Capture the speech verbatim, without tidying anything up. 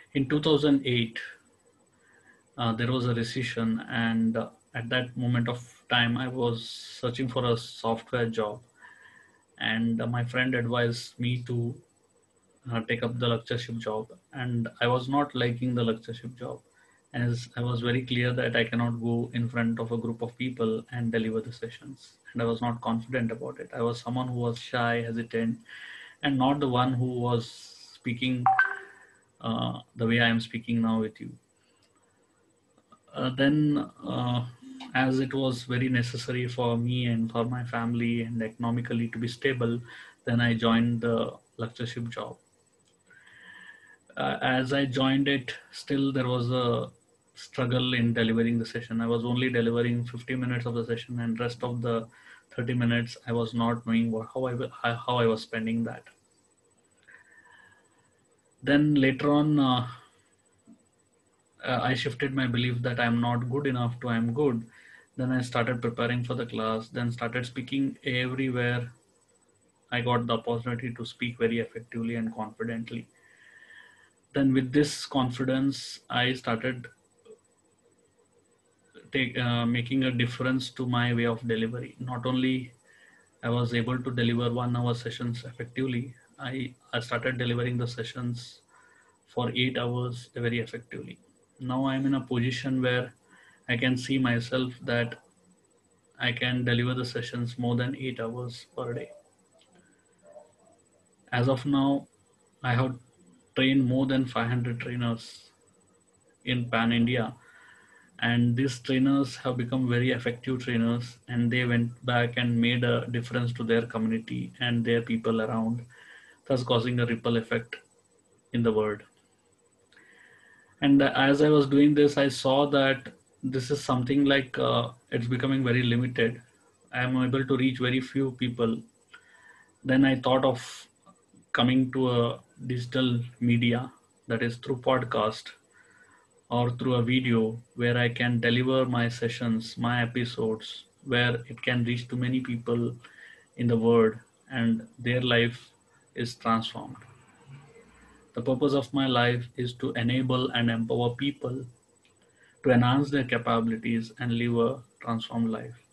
In two thousand eight, uh, there was a recession, and uh, at that moment of time, I was searching for a software job, and uh, my friend advised me to uh, take up the lectureship job, and I was not liking the lectureship job, as I was very clear that I cannot go in front of a group of people and deliver the sessions, and I was not confident about it. I was someone who was shy, hesitant, and not the one who was speaking uh, the way I am speaking now with you. Uh, then, uh, as it was very necessary for me and for my family and economically to be stable, then I joined the lectureship job. Uh, as I joined it, still there was a struggle in delivering the session. I was only delivering fifty minutes of the session, and rest of the thirty minutes I was not knowing what, how I wa- how how I was spending that. Then later on, uh, uh, I shifted my belief that I'm not good enough to I'm good. Then I started preparing for the class. Then started speaking everywhere. I got the opportunity to speak very effectively and confidently. Then with this confidence, I started take uh, making a difference to my way of delivery. Not only I was able to deliver one hour sessions effectively, I, I started delivering the sessions for eight hours very effectively. Now I'm in a position where I can see myself that I can deliver the sessions more than eight hours per day. As of now, I have trained more than five hundred trainers in Pan India, and these trainers have become very effective trainers, and they went back and made a difference to their community and their people around, thus causing a ripple effect in the world. And as I was doing this, I saw that this is something like uh, it's becoming very limited. I am able to reach very few people. Then I thought of coming to a digital media, that is through podcast or through a video, where I can deliver my sessions, my episodes, where it can reach to many people in the world and their life is transformed. The purpose of my life is to enable and empower people to enhance their capabilities and live a transformed life.